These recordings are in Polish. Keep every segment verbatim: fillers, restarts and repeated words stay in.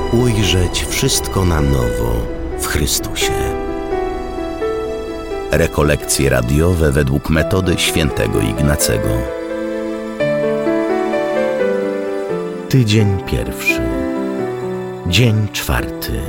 ujrzeć wszystko na nowo w Chrystusie. Rekolekcje radiowe według metody świętego Ignacego. Tydzień pierwszy. Dzień czwarty.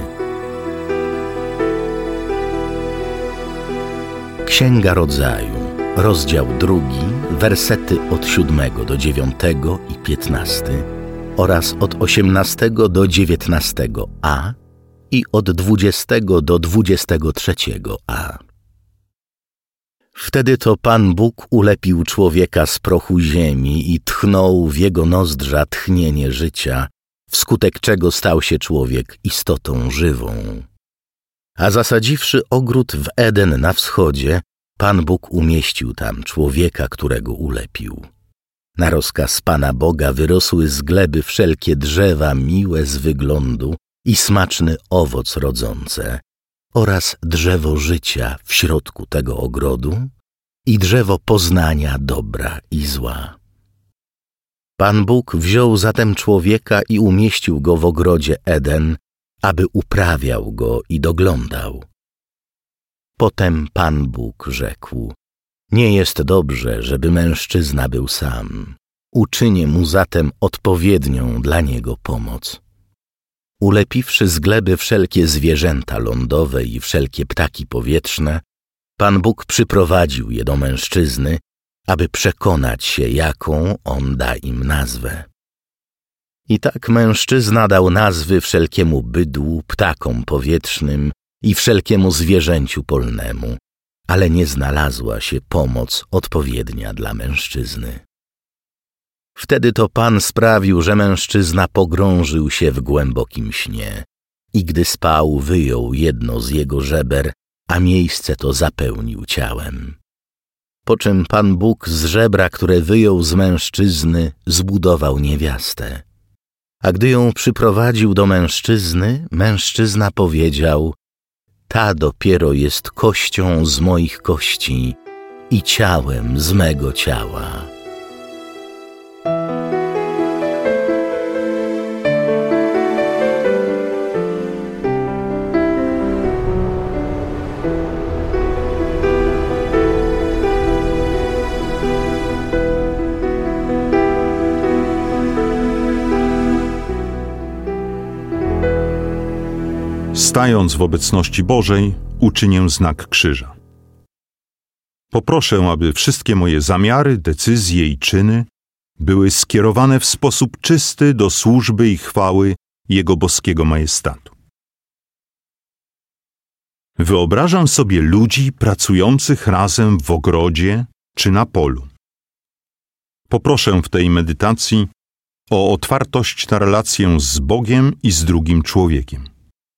Księga Rodzaju, rozdział drugi, wersety od siódmego do dziewiątego i piętnasty oraz od osiemnastego do dziewiętnastego a i od dwudziestego do dwudziestego trzeciego a. Wtedy to Pan Bóg ulepił człowieka z prochu ziemi i tchnął w jego nozdrza tchnienie życia, wskutek czego stał się człowiek istotą żywą. A zasadziwszy ogród w Eden na wschodzie, Pan Bóg umieścił tam człowieka, którego ulepił. Na rozkaz Pana Boga wyrosły z gleby wszelkie drzewa miłe z wyglądu i smaczny owoc rodzące, oraz drzewo życia w środku tego ogrodu i drzewo poznania dobra i zła. Pan Bóg wziął zatem człowieka i umieścił go w ogrodzie Eden, aby uprawiał go i doglądał. Potem Pan Bóg rzekł: nie jest dobrze, żeby mężczyzna był sam. Uczynię mu zatem odpowiednią dla niego pomoc. Ulepiwszy z gleby wszelkie zwierzęta lądowe i wszelkie ptaki powietrzne, Pan Bóg przyprowadził je do mężczyzny, aby przekonać się, jaką on da im nazwę. I tak mężczyzna dał nazwy wszelkiemu bydłu, ptakom powietrznym i wszelkiemu zwierzęciu polnemu, ale nie znalazła się pomoc odpowiednia dla mężczyzny. Wtedy to Pan sprawił, że mężczyzna pogrążył się w głębokim śnie i gdy spał, wyjął jedno z jego żeber, a miejsce to zapełnił ciałem. Po czym Pan Bóg z żebra, które wyjął z mężczyzny, zbudował niewiastę. A gdy ją przyprowadził do mężczyzny, mężczyzna powiedział: ta dopiero jest kością z moich kości i ciałem z mego ciała. Stając w obecności Bożej, uczynię znak krzyża. Poproszę, aby wszystkie moje zamiary, decyzje i czyny były skierowane w sposób czysty do służby i chwały Jego boskiego majestatu. Wyobrażam sobie ludzi pracujących razem w ogrodzie czy na polu. Poproszę w tej medytacji o otwartość na relację z Bogiem i z drugim człowiekiem.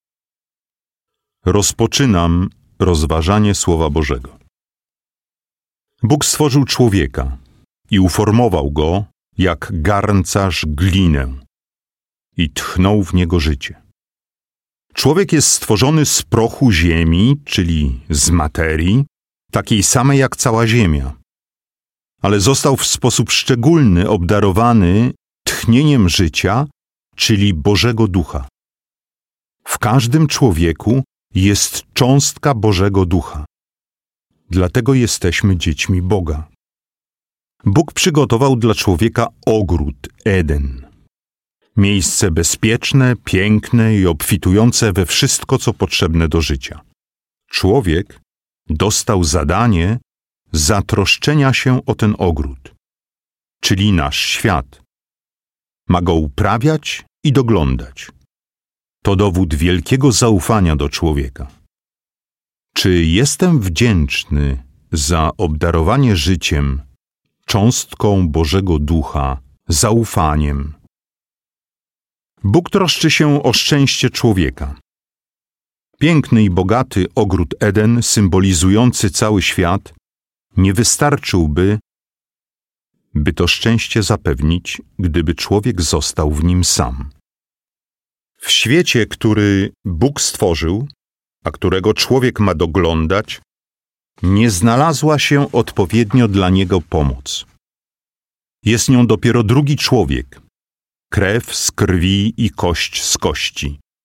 Rozpoczynam rozważanie Słowa Bożego. Bóg stworzył człowieka i uformował go jak garncarz glinę i tchnął w niego życie. Człowiek jest stworzony z prochu ziemi, czyli z materii, takiej samej jak cała ziemia, ale został w sposób szczególny obdarowany tchnieniem życia, czyli Bożego Ducha. W każdym człowieku jest cząstka Bożego Ducha. Dlatego jesteśmy dziećmi Boga. Bóg przygotował dla człowieka ogród Eden. Miejsce bezpieczne, piękne i obfitujące we wszystko, co potrzebne do życia. Człowiek dostał zadanie zatroszczenia się o ten ogród, czyli nasz świat. Ma go uprawiać i doglądać. To dowód wielkiego zaufania do człowieka. Czy jestem wdzięczny za obdarowanie życiem, cząstką Bożego Ducha, zaufaniem? Bóg troszczy się o szczęście człowieka. Piękny i bogaty ogród Eden, symbolizujący cały świat, nie wystarczyłby, by to szczęście zapewnić, gdyby człowiek został w nim sam. W świecie, który Bóg stworzył, a którego człowiek ma doglądać, nie znalazła się odpowiednio dla niego pomoc. Jest nią dopiero drugi człowiek, krew z krwi i kość z kości,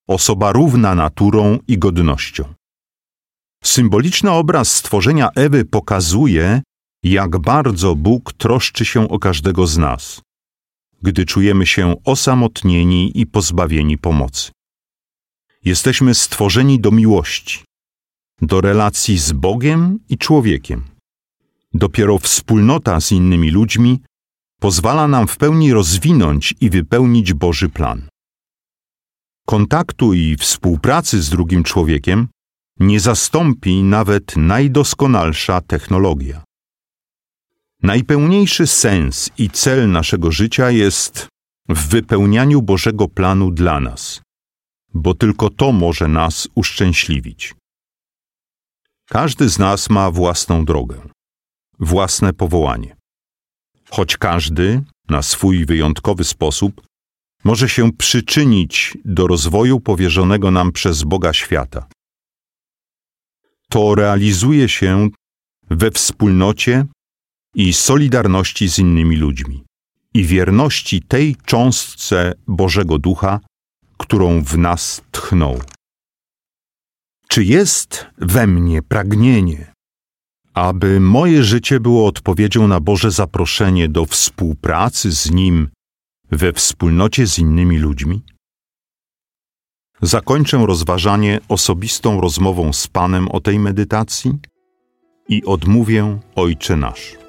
osoba równa naturą i godnością. Symboliczny obraz stworzenia Ewy pokazuje, jak bardzo Bóg troszczy się o każdego z nas, gdy czujemy się osamotnieni i pozbawieni pomocy. Jesteśmy stworzeni do miłości, do relacji z Bogiem i człowiekiem. Dopiero wspólnota z innymi ludźmi pozwala nam w pełni rozwinąć i wypełnić Boży plan. Kontaktu i współpracy z drugim człowiekiem nie zastąpi nawet najdoskonalsza technologia. Najpełniejszy sens i cel naszego życia jest w wypełnianiu Bożego planu dla nas, bo tylko to może nas uszczęśliwić. Każdy z nas ma własną drogę, własne powołanie. Choć każdy, na swój wyjątkowy sposób, może się przyczynić do rozwoju powierzonego nam przez Boga świata. To realizuje się we wspólnocie i solidarności z innymi ludźmi i wierności tej cząstce Bożego Ducha, którą w nas tchnął. Czy jest we mnie pragnienie, aby moje życie było odpowiedzią na Boże zaproszenie do współpracy z Nim we wspólnocie z innymi ludźmi? Zakończę rozważanie osobistą rozmową z Panem o tej medytacji i odmówię Ojcze Nasz.